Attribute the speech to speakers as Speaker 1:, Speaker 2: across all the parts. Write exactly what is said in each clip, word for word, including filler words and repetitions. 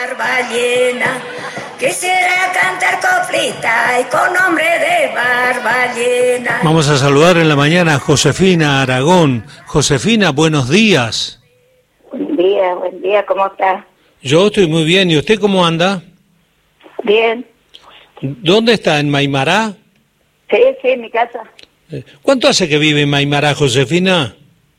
Speaker 1: Barballena, quisiera cantar coplita y con nombre de Barballena.
Speaker 2: Vamos a saludar en la mañana a Josefina Aragón. Josefina, buenos días.
Speaker 3: Buen día, buen día, ¿cómo está?
Speaker 2: Yo estoy muy bien, ¿y usted cómo anda?
Speaker 3: Bien.
Speaker 2: ¿Dónde está? ¿En Maimará?
Speaker 3: Sí, sí, en mi casa.
Speaker 2: ¿Cuánto hace que vive en Maimará, Josefina?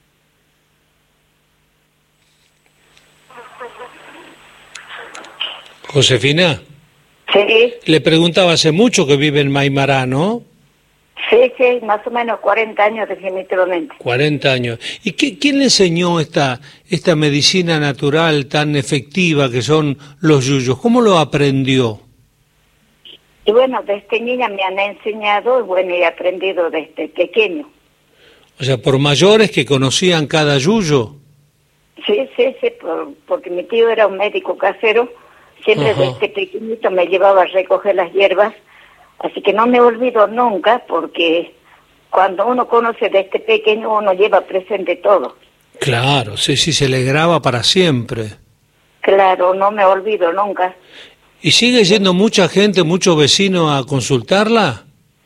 Speaker 2: Josefina.
Speaker 3: Sí.
Speaker 2: Le preguntaba, hace mucho que vive en Maimará, ¿no?
Speaker 3: Sí, sí, más o menos cuarenta años definitivamente.
Speaker 2: cuarenta años. ¿Y qué, quién le enseñó esta, esta medicina natural tan efectiva que son los yuyos? ¿Cómo lo aprendió?
Speaker 3: Y bueno, desde niña me han enseñado, y bueno, he aprendido desde pequeño.
Speaker 2: O sea, por mayores que conocían cada yuyo.
Speaker 3: Sí, sí, sí, por, porque mi tío era un médico casero, siempre
Speaker 2: Ajá.
Speaker 3: desde pequeñito me llevaba a recoger las hierbas, así que no me olvido nunca, porque cuando uno conoce desde pequeño uno lleva presente todo.
Speaker 2: Claro, sí, sí, se le graba para siempre.
Speaker 3: Claro, no me olvido nunca.
Speaker 2: ¿Y sigue yendo mucha gente, muchos vecinos a consultarla?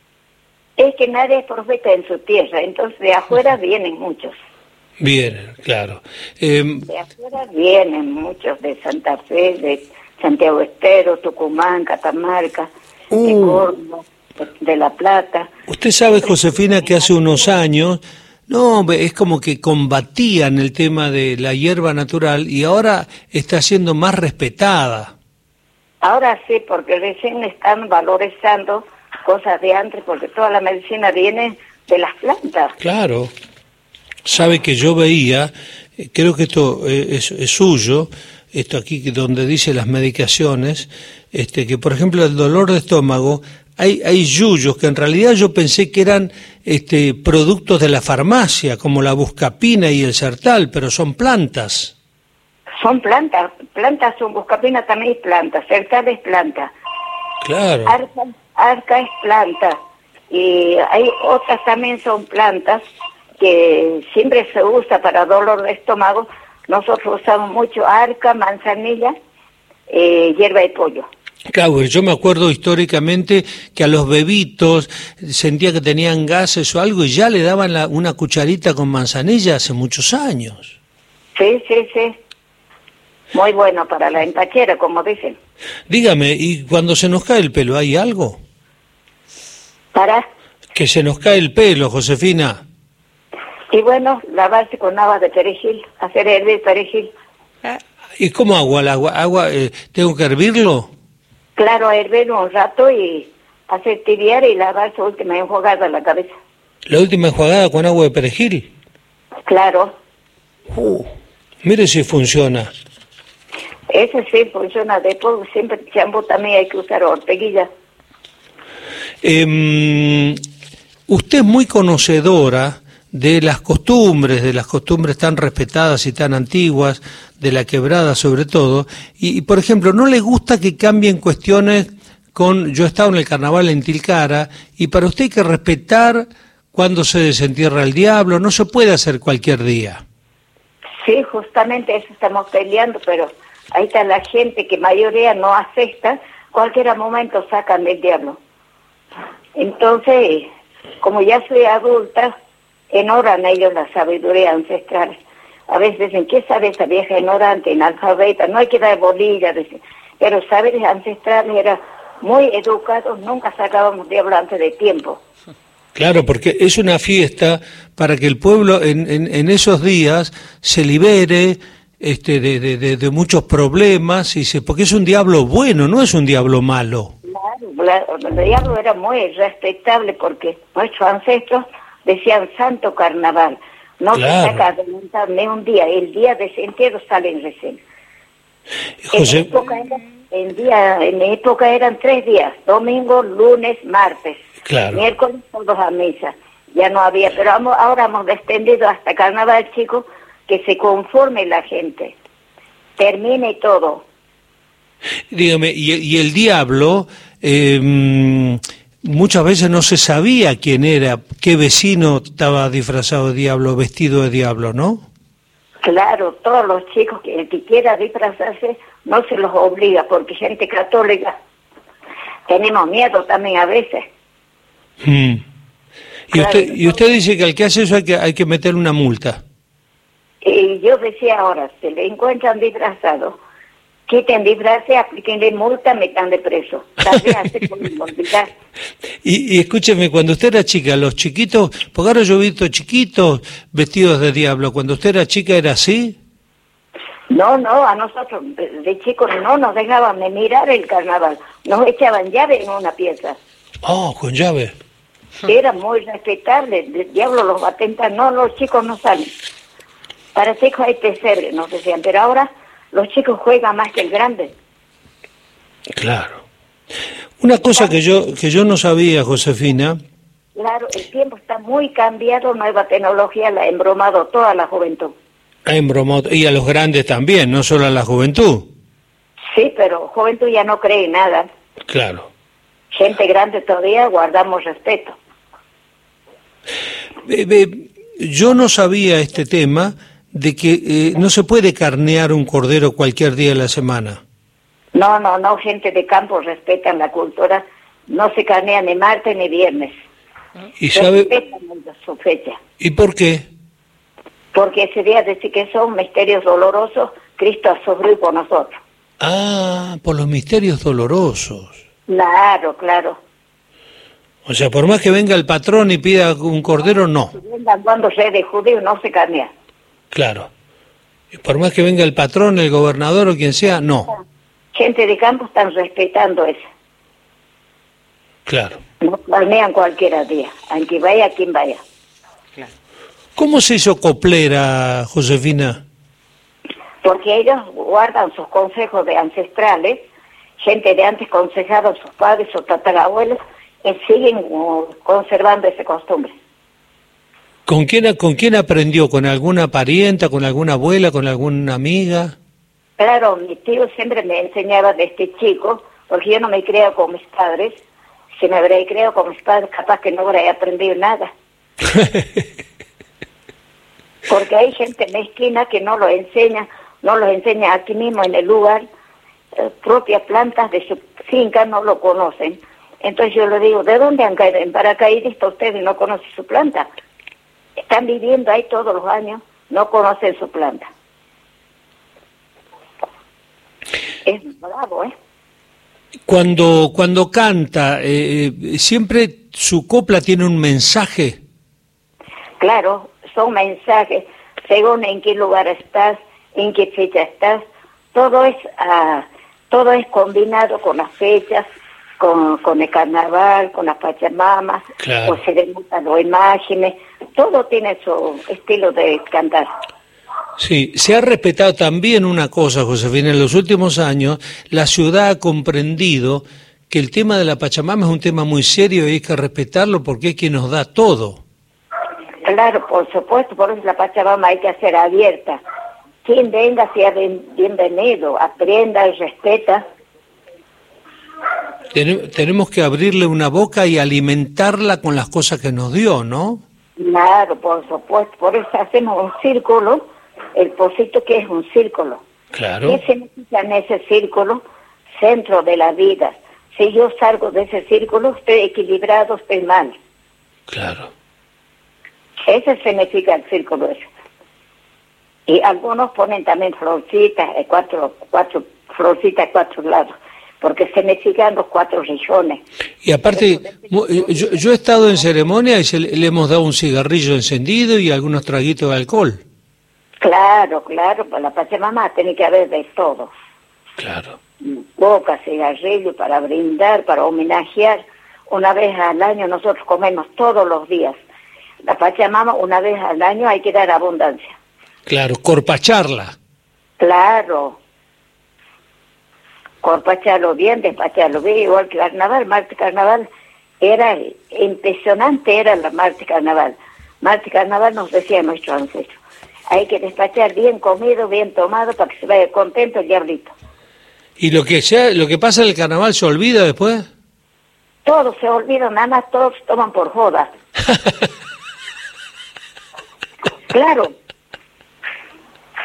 Speaker 3: Es que nadie es profeta en su tierra, entonces de afuera vienen muchos.
Speaker 2: Vienen, claro. Eh,
Speaker 3: De afuera vienen muchos, de Santa Fe, de Santiago Estero, Tucumán, Catamarca,
Speaker 2: Uh.
Speaker 3: de Córdoba, de La Plata.
Speaker 2: usted sabe, Josefina, que hace unos años, no, es como que combatían el tema de la hierba natural y ahora está siendo más respetada.
Speaker 3: Ahora sí, porque recién están valorizando cosas de antes, porque toda la medicina viene de las plantas.
Speaker 2: Claro. Sabe que yo veía, eh, creo que esto eh, es, es suyo, esto aquí que donde dice las medicaciones, este, que por ejemplo el dolor de estómago, hay, hay yuyos que en realidad yo pensé que eran este, productos de la farmacia, como la buscapina y el sertal, pero son plantas.
Speaker 3: Son plantas, plantas son buscapina también es planta, cercal es planta,
Speaker 2: Claro.
Speaker 3: arca, arca es planta, y hay otras también son plantas que siempre se usa para dolor de estómago. Nosotros usamos mucho arca, manzanilla, eh, hierba de pollo.
Speaker 2: Claro, yo me acuerdo históricamente que a los bebitos sentía que tenían gases o algo y ya le daban la, una cucharita con manzanilla hace muchos años.
Speaker 3: Sí, sí, sí. Muy bueno para la empachera, como dicen.
Speaker 2: Dígame, ¿y cuando se nos cae el pelo hay algo?
Speaker 3: Para,
Speaker 2: Que se nos cae el pelo, Josefina.
Speaker 3: y bueno, lavarse con agua de perejil, hacer hervir perejil.
Speaker 2: ¿Y cómo agua? ¿El agua, agua eh, tengo que hervirlo?
Speaker 3: Claro, hervir un rato y hacer tibiar y lavar su última enjuagada en la cabeza.
Speaker 2: La última enjuagada con agua de perejil.
Speaker 3: Claro,
Speaker 2: Uh, mire si funciona.
Speaker 3: eso sí funciona. Después siempre champú también hay que usar orteguilla.
Speaker 2: Eh, usted es muy conocedora de las costumbres, de las costumbres tan respetadas y tan antiguas, de la quebrada sobre todo, y, y por ejemplo, ¿no le gusta que cambien cuestiones con, yo he estado en el carnaval en Tilcara, y para usted hay que respetar cuando se desentierra el diablo, no se puede hacer cualquier día?
Speaker 3: Sí, justamente eso estamos peleando, pero ahí está la gente que mayoría no acepta, cualquier momento sacan del diablo. Entonces, como ya soy adulta, enoran ellos la sabiduría ancestral. A veces dicen, ¿qué sabe esa vieja ignorante, analfabeta? No hay que dar bolilla, dicen. Pero saberes ancestrales eran muy educados, nunca sacábamos diablo antes de tiempo.
Speaker 2: Claro, porque es una fiesta para que el pueblo en, en, en esos días se libere este, de, de, de, de muchos problemas, y se, porque es un diablo bueno, no es un diablo malo.
Speaker 3: Claro, el diablo era muy respetable porque nuestros ancestros decían santo carnaval. No
Speaker 2: Claro.
Speaker 3: se saca adelantar ni un día, el día de desentierro salen recién.
Speaker 2: José,
Speaker 3: En, época era, en, día, en mi época eran tres días, domingo, lunes, martes.
Speaker 2: Claro.
Speaker 3: Miércoles todos a misa. Ya no había, pero hemos, ahora hemos extendido hasta carnaval, chico, que se conforme la gente. Termine todo.
Speaker 2: dígame, y, y el diablo, eh, muchas veces no se sabía quién era, qué vecino estaba disfrazado de diablo, vestido de diablo, ¿no?
Speaker 3: Claro, todos los chicos que, el que quiera disfrazarse no se los obliga, porque gente católica tenemos miedo también a veces.
Speaker 2: Mm. Y,
Speaker 3: Claro,
Speaker 2: usted, y usted dice que al que hace eso hay que, hay que meterle una multa.
Speaker 3: Y yo decía ahora, si le encuentran disfrazado, quiten disfraces, aplíquenle multa, metan de preso. Tal vez así podemos olvidar.
Speaker 2: Y, y escúcheme, cuando usted era chica, los chiquitos, porque ahora yo he visto chiquitos vestidos de diablo, cuando usted era chica era así.
Speaker 3: No, no, a nosotros de chicos no nos dejaban de mirar el carnaval, nos echaban llave en una pieza.
Speaker 2: Oh, con llave.
Speaker 3: Era muy respetable, el diablo los atentan, no, los chicos no salen. Para chicos hay pesebre, nos decían, pero ahora los chicos juegan más que el grande.
Speaker 2: Claro. Una cosa que yo que yo no sabía, Josefina.
Speaker 3: Claro, el tiempo está muy cambiado, nueva tecnología la ha embromado toda la juventud.
Speaker 2: Ha embromado, y a los grandes también, no solo a la juventud.
Speaker 3: Sí, pero juventud ya no cree en nada.
Speaker 2: Claro.
Speaker 3: Gente grande todavía guardamos respeto.
Speaker 2: Eh, eh, yo no sabía este tema de que eh, no se puede carnear un cordero cualquier día de la semana.
Speaker 3: No, no, no, gente de campo respetan la cultura, no se carnea ni martes ni viernes.
Speaker 2: ¿Y sabe
Speaker 3: Respetan su fecha.
Speaker 2: y por qué?
Speaker 3: Porque ese día dice que son misterios dolorosos, Cristo ha sufrido por nosotros.
Speaker 2: Ah, por los misterios dolorosos.
Speaker 3: Claro, claro.
Speaker 2: O sea, por más que venga el patrón y pida un cordero, no.
Speaker 3: Si vengan cuando sea de judío, no se carnea.
Speaker 2: Claro. Y por más que venga el patrón, el gobernador o quien sea, no.
Speaker 3: Gente de campo están respetando eso.
Speaker 2: Claro.
Speaker 3: No carnean cualquier día, aunque vaya quien vaya.
Speaker 2: ¿Cómo se hizo coplera, Josefina?
Speaker 3: Porque ellos guardan sus consejos de ancestrales, gente de antes consejaba a sus padres, sus tatarabuelos, y siguen uh, conservando esa costumbre.
Speaker 2: ¿Con quién, ¿Con quién aprendió? ¿Con alguna parienta, con alguna abuela, con alguna amiga?
Speaker 3: Claro, mi tío siempre me enseñaba de este chico, porque yo no me creo con mis padres. Si me habría creado con mis padres, capaz que no habría aprendido nada. Porque hay gente mezquina que no lo enseña, no lo enseña aquí mismo en el lugar, eh, propias plantas de su finca no lo conocen. Entonces yo le digo, ¿de dónde han caído? En paracaidista ustedes no conocen su planta. Están viviendo ahí todos los años, no conocen su planta. Es bravo, ¿eh?
Speaker 2: Cuando, cuando canta, eh, siempre su copla tiene un mensaje.
Speaker 3: Claro, son mensajes, según en qué lugar estás, en qué fecha estás, todo es uh, todo es combinado con las fechas, con, con el carnaval, con las pachamamas,
Speaker 2: Claro.
Speaker 3: o se demuestran las imágenes, todo tiene su estilo de cantar.
Speaker 2: Sí, se ha respetado también una cosa, Josefina, en los últimos años la ciudad ha comprendido que el tema de la Pachamama es un tema muy serio y hay que respetarlo porque es quien nos da todo.
Speaker 3: Claro, por supuesto, por eso la Pachamama hay que hacer abierta. Quien venga sea bien, bienvenido, aprenda y respeta.
Speaker 2: Ten- tenemos que abrirle una boca y alimentarla con las cosas que nos dio, ¿no?
Speaker 3: Claro, por supuesto, por eso hacemos un círculo, el pocito que es un círculo.
Speaker 2: Claro.
Speaker 3: ¿Qué significa en ese círculo? Centro de la vida. Si yo salgo de ese círculo, estoy equilibrado, estoy mal.
Speaker 2: Claro.
Speaker 3: Ese significa el círculo ese. Y algunos ponen también florcitas, eh, cuatro, cuatro florcitas a cuatro lados, porque significan los cuatro regiones.
Speaker 2: Y aparte, mu- yo, yo he estado en ceremonia y se le, le hemos dado un cigarrillo encendido y algunos traguitos de alcohol.
Speaker 3: Claro, claro, para la Pachamama tiene que haber de todo.
Speaker 2: Claro.
Speaker 3: Boca, cigarrillo, para brindar, para homenajear. Una vez al año nosotros comemos todos los días. La Pachamama, una vez al año hay que dar abundancia.
Speaker 2: Claro, corpacharla.
Speaker 3: Claro. Corpacharlo bien, despacharlo bien, igual que carnaval. Martes carnaval era impresionante, era la martes carnaval. Martes carnaval nos decía nuestro ancestro. Hay que despachar bien comido, bien tomado, para que se vaya contento el diablito.
Speaker 2: ¿Y lo que sea, lo que pasa en el carnaval se olvida después?
Speaker 3: Todos se olvidan, nada más todos toman por joda. Claro.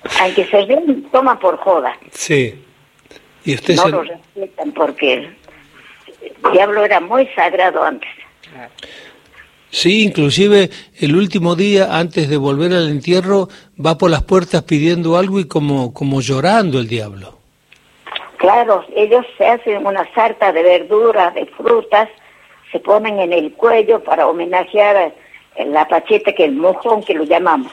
Speaker 3: Aunque se ven, toman por joda.
Speaker 2: Sí. Y usted
Speaker 3: no
Speaker 2: se...
Speaker 3: lo respetan porque el diablo era muy sagrado antes.
Speaker 2: Sí, inclusive el último día antes de volver al entierro va por las puertas pidiendo algo y como, como llorando el diablo.
Speaker 3: Claro, ellos se hacen una sarta de verduras, de frutas, se ponen en el cuello para homenajear a la pacheta, que es el mojón que lo llamamos.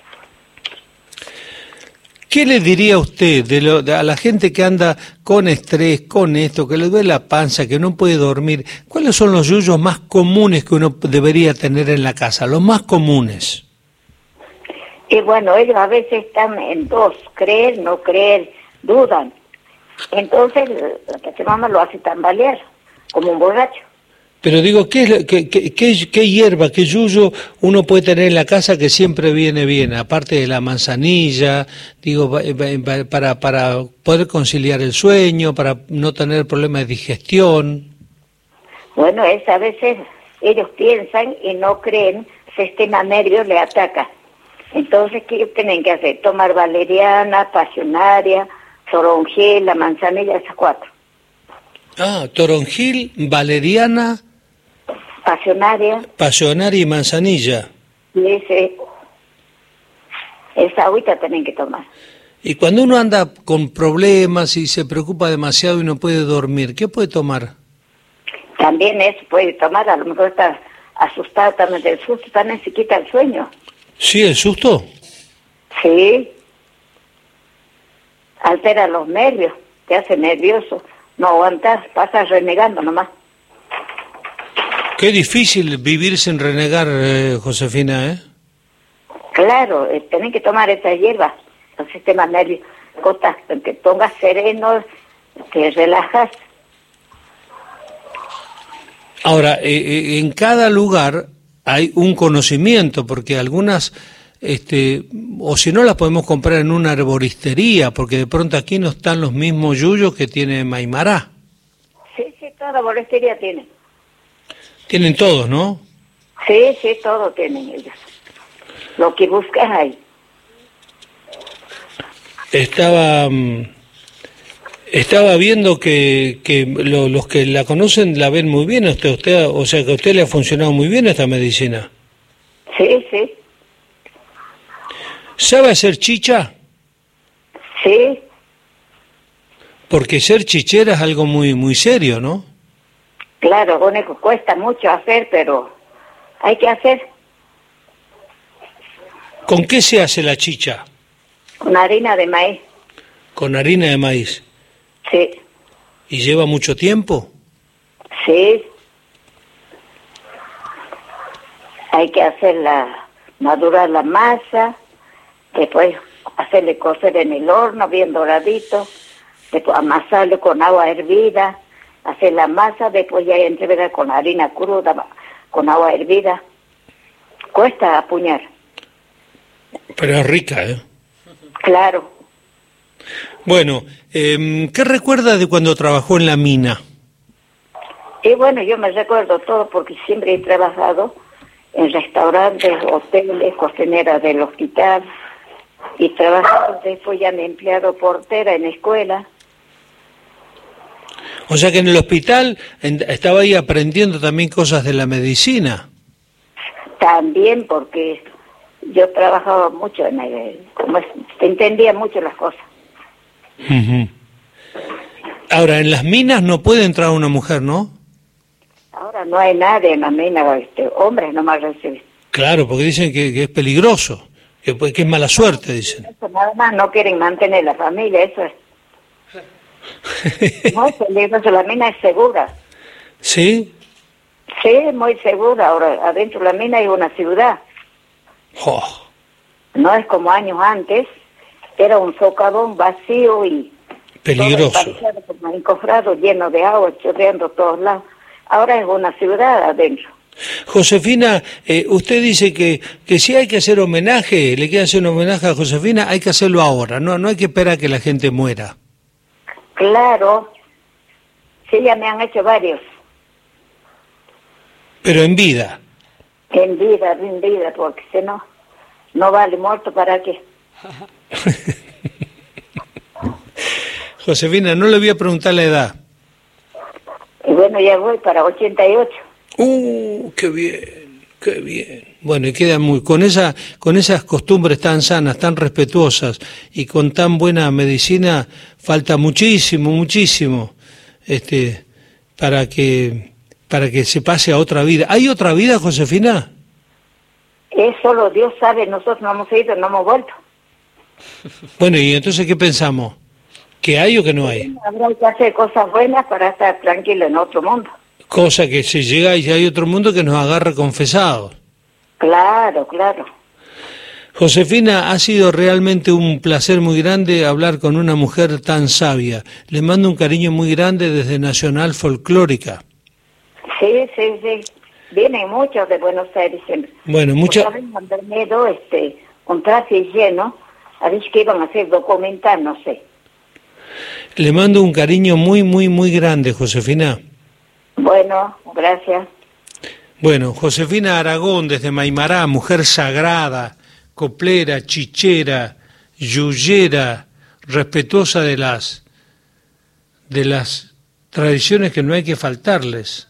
Speaker 2: ¿Qué le diría usted de lo, de, a la gente que anda con estrés, con esto, que le duele la panza, que no puede dormir? ¿Cuáles son los yuyos más comunes que uno debería tener en la casa? Los más comunes.
Speaker 3: Y bueno, ellos a veces están en dos, creer, no creer, dudan. Entonces la Pachamama lo hace tambalear, como un borracho.
Speaker 2: Pero digo, ¿qué, es, qué, qué, qué, qué hierba, qué yuyo uno puede tener en la casa que siempre viene bien? Aparte de la manzanilla, digo, para, para poder conciliar el sueño, para no tener problemas de digestión.
Speaker 3: Bueno, es a veces ellos piensan y no creen, ese sistema nervioso le ataca. Entonces, ¿qué tienen que hacer? Tomar valeriana, pasionaria, toronjil, la manzanilla, esas cuatro.
Speaker 2: Ah, toronjil, valeriana...
Speaker 3: Pasionaria.
Speaker 2: Pasionaria y manzanilla.
Speaker 3: Y ese, esa agüita tienen que tomar.
Speaker 2: Y cuando uno anda con problemas y se preocupa demasiado y no puede dormir, ¿qué puede tomar?
Speaker 3: También eso puede tomar, a lo mejor está asustado también del susto, también se quita el sueño.
Speaker 2: ¿Sí, el susto?
Speaker 3: Sí. Altera los nervios, te hace nervioso, no aguantas, pasas renegando nomás.
Speaker 2: Qué difícil vivir sin renegar, eh, Josefina, ¿eh?
Speaker 3: Claro, eh, tienen que tomar esa hierba, el sistema nervioso, cosas que te pongas sereno, te relajas.
Speaker 2: Ahora, eh, en cada lugar hay un conocimiento, porque algunas, este, o si no las podemos comprar en una arboristería, porque de pronto aquí no están los mismos yuyos que tiene Maimará.
Speaker 3: Sí, sí, toda arboristería tiene.
Speaker 2: Tienen todos, ¿no?
Speaker 3: Sí, sí, todo tienen ellos. Lo que buscas ahí.
Speaker 2: Estaba estaba viendo que, que lo, los que la conocen la ven muy bien. Usted, usted, o sea, que a usted le ha funcionado muy bien esta medicina.
Speaker 3: Sí, sí.
Speaker 2: ¿Sabe hacer chicha?
Speaker 3: Sí.
Speaker 2: Porque ser chichera es algo muy, muy serio, ¿no?
Speaker 3: Claro, único cuesta mucho hacer, pero hay que hacer.
Speaker 2: ¿Con qué se hace la chicha?
Speaker 3: Con harina de maíz.
Speaker 2: Con harina de maíz.
Speaker 3: Sí.
Speaker 2: ¿Y lleva mucho tiempo?
Speaker 3: Sí. Hay que hacerla, madurar la masa, después hacerle cocer en el horno bien doradito, después amasarlo con agua hervida, hacer la masa, después ya entreverla con harina cruda, con agua hervida. Cuesta apuñar.
Speaker 2: Pero es rica, ¿eh?
Speaker 3: Claro.
Speaker 2: Bueno, eh, ¿qué recuerda de cuando trabajó en la mina?
Speaker 3: Y bueno, yo me recuerdo todo porque siempre he trabajado en restaurantes, hoteles, cocinera del hospital, y trabajado, después ya me he empleado portera en escuela.
Speaker 2: O sea que en el hospital en, estaba ahí aprendiendo también cosas de la medicina.
Speaker 3: También porque yo trabajaba mucho en el, como es, entendía mucho las cosas.
Speaker 2: Uh-huh. Ahora, en las minas no puede entrar una mujer, ¿no?
Speaker 3: Ahora no hay nadie en las minas, este, hombres nomás reciben.
Speaker 2: Claro, porque dicen que, que es peligroso, que, que es mala suerte, dicen.
Speaker 3: Eso nada más, no quieren mantener la familia, eso es. No es peligroso, la mina es segura.
Speaker 2: ¿Sí?
Speaker 3: Sí, es muy segura. Ahora, adentro de la mina hay una ciudad.
Speaker 2: Oh.
Speaker 3: No es como años antes, era un socavón vacío y
Speaker 2: peligroso,
Speaker 3: como encofrado, lleno de agua, chorreando todos lados. Ahora es una ciudad adentro.
Speaker 2: Josefina, eh, usted dice que, que si hay que hacer homenaje, le quiere hacer un homenaje a Josefina, hay que hacerlo ahora, no, no hay que esperar a que la gente muera.
Speaker 3: Claro, sí, ya me han hecho varios.
Speaker 2: Pero en vida.
Speaker 3: En vida, en vida, porque si no, no vale muerto, ¿para qué?
Speaker 2: Josefina, no le voy a preguntar la edad.
Speaker 3: Y bueno, ya voy para ochenta y ocho.
Speaker 2: ¡Uh, qué bien, qué bien! Bueno, y queda muy, con esa, con esas costumbres tan sanas, tan respetuosas y con tan buena medicina, falta muchísimo, muchísimo, este, para que, para que se pase a otra vida. ¿Hay otra vida, Josefina?
Speaker 3: Es solo Dios sabe, nosotros no hemos ido, no hemos vuelto.
Speaker 2: Bueno, y entonces, ¿qué pensamos? ¿Que hay o que no hay?
Speaker 3: Habrá que hacer cosas buenas para estar tranquilo en otro mundo.
Speaker 2: Cosa que si llega y hay otro mundo que nos agarre confesados.
Speaker 3: Claro, claro.
Speaker 2: Josefina, ha sido realmente un placer muy grande hablar con una mujer tan sabia. Le mando un cariño muy grande desde Nacional Folclórica.
Speaker 3: Sí, sí, sí. Vienen muchos de Buenos Aires siempre.
Speaker 2: Bueno, muchas...
Speaker 3: Miedo, este, un traje lleno, a ver qué iban a hacer, documentar, no sé.
Speaker 2: Le mando un cariño muy, muy, muy grande, Josefina.
Speaker 3: Bueno, gracias.
Speaker 2: Bueno, Josefina Aragón, desde Maimará, mujer sagrada, coplera, chichera, yuyera, respetuosa de las, de las tradiciones que no hay que faltarles.